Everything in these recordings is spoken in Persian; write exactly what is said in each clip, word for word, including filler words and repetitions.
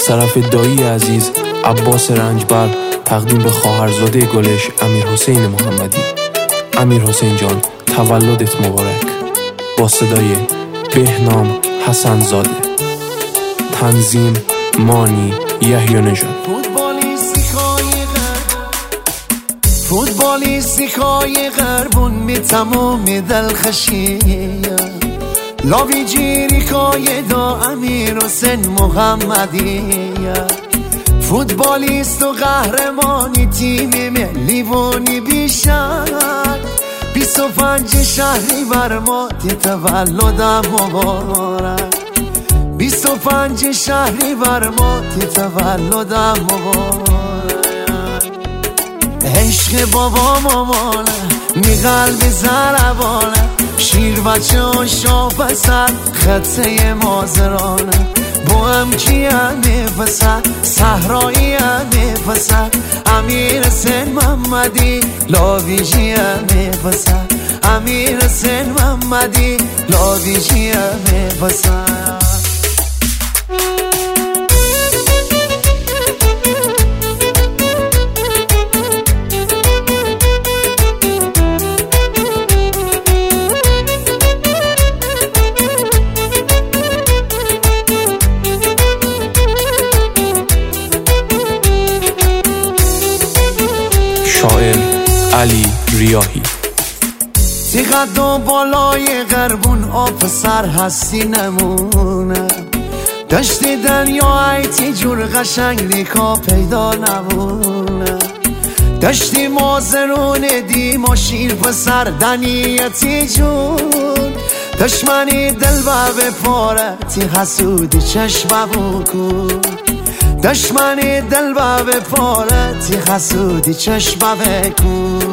طرف دایی عزیز عباس رنجبر تقدیم به خواهرزاده گلش امیرحسین محمدی. امیرحسین جان تولدت مبارک. با صدای بهنام حسن زاده. تنظیم مانی یحیی نژاد. فوتبالیستیکای غربون می تموم دلخشیه لاوی جیریکای دا امیرحسین محمدیه فوتبالیست و قهرمانی تیم ملی بونی بیشتر بیست و پنج شهری بر ما تولدم مبارک بیست و پنج شهری بر ما تولدم مبارک عشق بابا مامانه می قلبی زربانه شیر بچه و شاپسر خطه مازرانه با هم کیم میپسر صحرایی هم میپسر امیرحسین محمدی لاویجی هم میپسر امیرحسین محمدی لاویجی هم میپسر شاعر علی ریاحی. تیقد و بالای غربون آب سر هستی نمونه دشت دریا ایتی جور قشنگ لیکا پیدا نمونه دشتی مازرون دیما شیر پسر دنیتی جون دشمنی دل و به پاره تی حسودی چشم بکن دشمنی دل و به پاره تی حسودی چشم بکن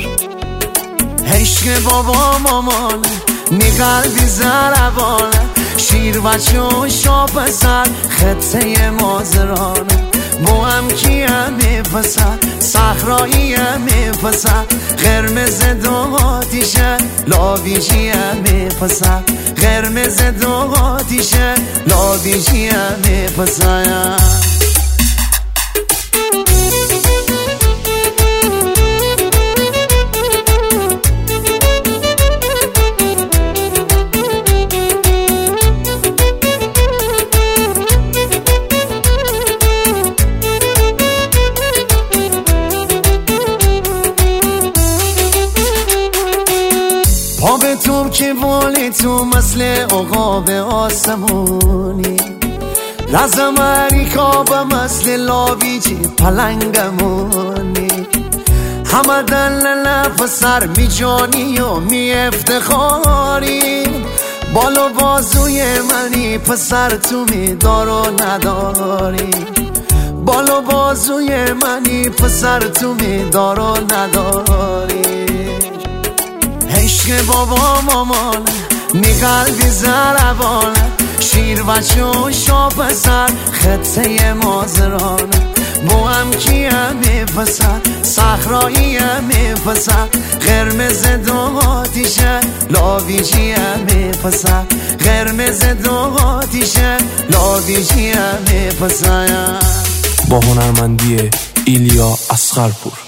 عشق بابا مامانه نی قلبی زربانه شیر بچه و شاپسر خطه مازرانه با هم کیم میپسر صحرایی هم میپسر قرمز دو آتیشه لاویجی هم میپسر قرمز دو آتیشه لاویجی هم میپسر پا به تو که والی تو مثل عقاب آسمونی لازم اریکاب مثل لاویجی پلنگمونی همه دل لف سر می جانی و می افتخاری بالو بازوی منی پسر تو می دار و نداری بالو بازوی منی پسر تو می دار و نداری عشق بابا مامانه نی قلبی زربانه شیر بچه و شاپسر خطه مازرانه با هم کیم میپسر صحرایی هم میپسر قرمز دو آتیشه لاویجی هم میپسر قرمز دو آتیشه لاویجی هم میپسر. با هنرمندی ایلیا اصغرپور.